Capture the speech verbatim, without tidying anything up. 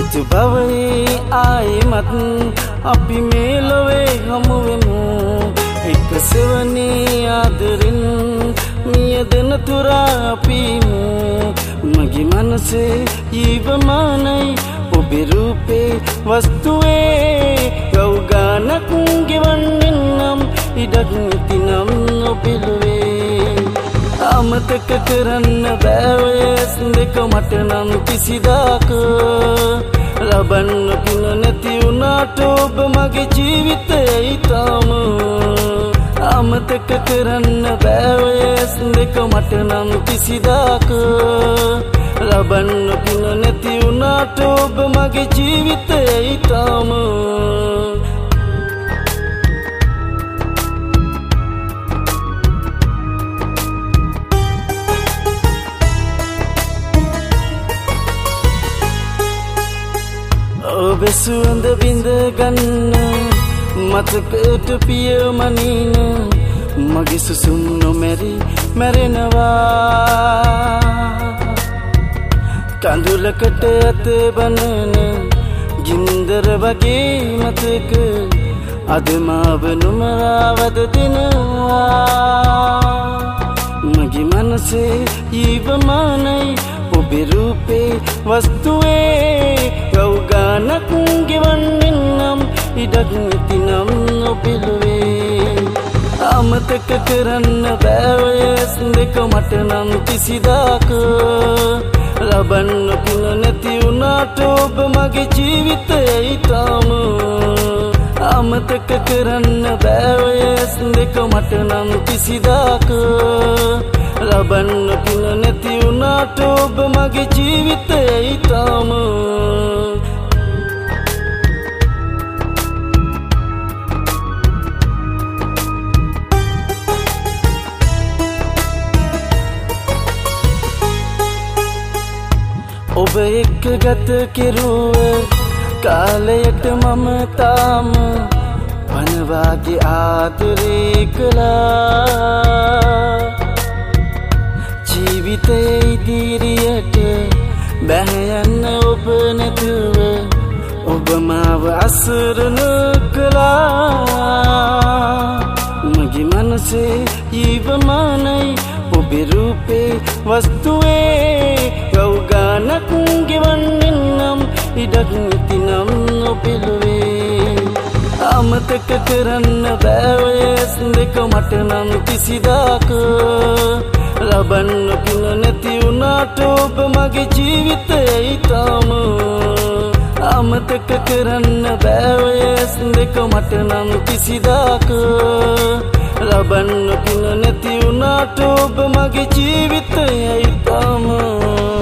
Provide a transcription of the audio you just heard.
හිතු බවයේ ආයෙමත් අපි මේ ලොවේ හමු වෙමු එක සෙවනේ ආදරෙන් මියදෙන තුරා අපිමු මගේ මනසේ ජීවමානයි ඔබේ රූපේ වස්තුවේ ගෞගානක් ගෙවන්නේ නම් ඉඩක් නැතිනම් ඔබෙලුවේ අමතක කරන්න බෑවයස් දෙක මට නම් කිසිදාක ලබන්න පින නැති වුණාට ඔබ මගේ ජීවිතේ තාම අමතක කරන්න බෑවයස් දෙක මට නම් කිසිදාක ලබන්න පින නැති වුණාට ඔබ මගේ ජීවිතේ තාම ඔබ සුවඳ විඳ ගන්න මතකට පියමනින මගේ සුසුම් නොමැරි මැරෙනවා කඳුලකට අත බනන ගින්දර වගේ මතක අද මාව නොමරවද දෙනවා මගේ මනසේ ජීවමානයි ඔබේ රූපේ වස්තුවේ ගෞගානක් ගෙවන්නේ නම් ඉඩක් නැතිනම් ඔබෙලුවේ අමතක කරන්න බෑවයස් දෙක මට නම් කිසිදාක ලබන්න පින නැති වුණාට ඔබ මගේ ජීවිතේ තාම අමතක කරන්න බෑවයස් දෙක මට නම් කිසිදාක ලබන්න පින නැති වුණාට ඔබ මගේ ජීවිතේ තාම ඔබ එක්ක ගත කෙරුව කාලයට මම තාම වනවාගේ ආදරේ කළා ජීවිතේ ඉදිරියට බැහැ යන්න ඔබ නැතුව ඔබ මාව අසරණ කළා මගේ මනසේ ජීවමානයි ඔබේ රූපේ වස්තුවේ ගෞගානක් ගෙවන්නේ නම් ඉඩක් නැතිනම් ඔබෙලුවේ අමතක කරන්න බෑවයස් දෙක මට නම් කිසිදාක ලබන්න පින නැති වුණාට ඔබ මගේ ජීවිතේ තාම අමතක කරන්න බෑවයස් දෙක මට නම් කිසිදාක ලබන්න පින නැති වුණාට ඔබ මගේ ජීවිතේ තාම